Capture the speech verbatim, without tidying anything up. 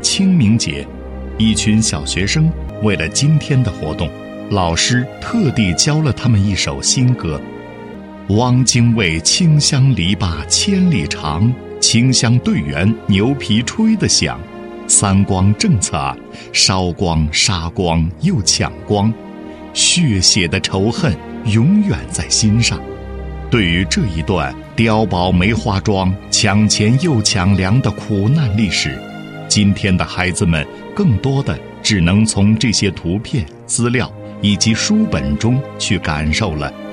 清明节，一群小学生为了今天的活动，老师特地教了他们一首新歌。汪精卫清香篱笆千里长，清香队员牛皮吹得响。三光政策啊，烧光杀光又抢光，血血的仇恨永远在心上。对于这一段碉堡梅花桩抢钱又抢粮的苦难历史，今天的孩子们更多的只能从这些图片、资料以及书本中去感受了